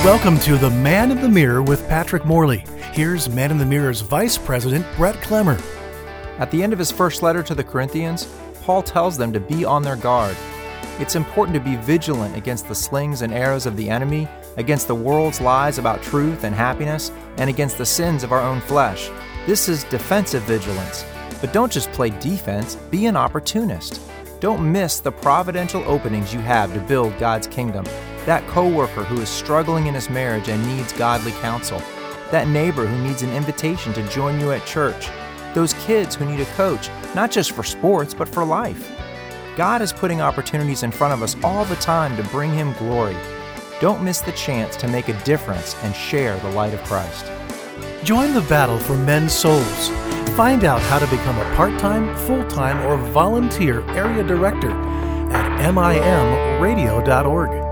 Welcome to The Man in the Mirror with Patrick Morley. Here's Man in the Mirror's Vice President, Brett Clemmer. At the end of his first letter to the Corinthians, Paul tells them to be on their guard. It's important to be vigilant against the slings and arrows of the enemy, against the world's lies about truth and happiness, and against the sins of our own flesh. This is defensive vigilance. But don't just play defense, be an opportunist. Don't miss the providential openings you have to build God's kingdom. That coworker who is struggling in his marriage and needs godly counsel. That neighbor who needs an invitation to join you at church. Those kids who need a coach, not just for sports, but for life. God is putting opportunities in front of us all the time to bring Him glory. Don't miss the chance to make a difference and share the light of Christ. Join the battle for men's souls. Find out how to become a part-time, full-time, or volunteer area director at mimradio.org.